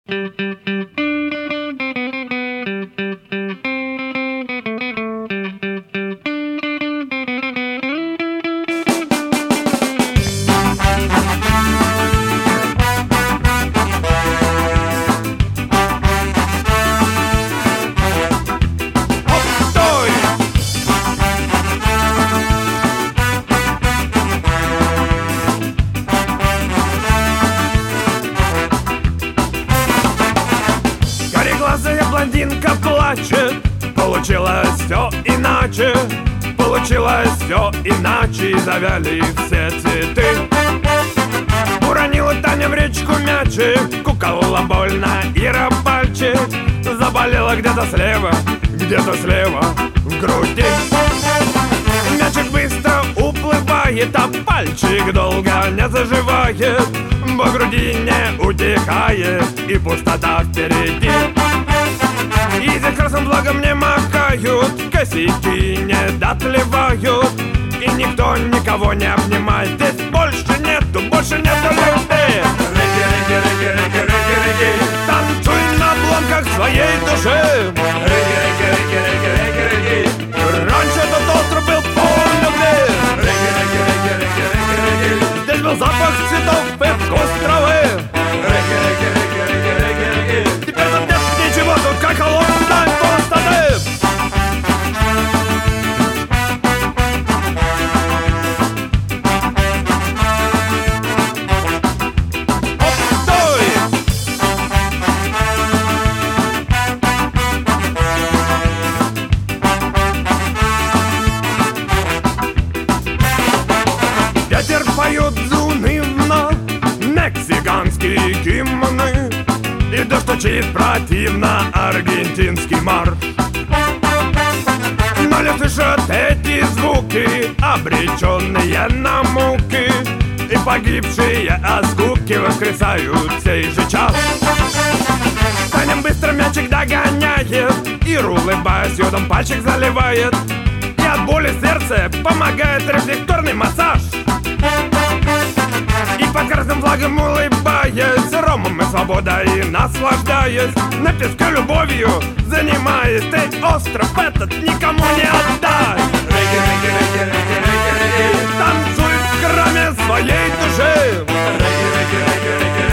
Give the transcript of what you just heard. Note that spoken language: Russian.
Блондинка плачет, получилось все иначе. Получилось все иначе, и завяли все цветы. Уронила Таня в речку мячик, куколола больно Ира пальчик. Заболела где-то слева в груди. Мячик быстро уплывает, а пальчик долго не заживает. По груди не утихает, и пустота впереди. И за красным флагом не махают, косяки не дотлевают, и никто никого не обнимает. Здесь больше нету любви. Рыги, танцуй на обломках своей души. Рыги. Раньше этот остров был полон любви. Рыги. Здесь был запах цветов и вкус травы. Теперь тут нет ничего, тут как холодная пустоты. Ветер поет заунывно мексиканские гимны, и дождь учит противно аргентинский марш. Но лес слышат эти звуки, обреченные на муки, и погибшие от скуки воскресают в сей же час. Таня быстро мячик догоняет, Иру, улыбаясь, йодом пальчик заливает, и от боли сердце помогает рефлекторный массаж. И под красным флагом улыбаясь, ромом и свободой наслаждаясь, на песке любовью занимаясь, ты остров этот никому не отдай. Рыги. Танцуй в храме своей души. Рыги.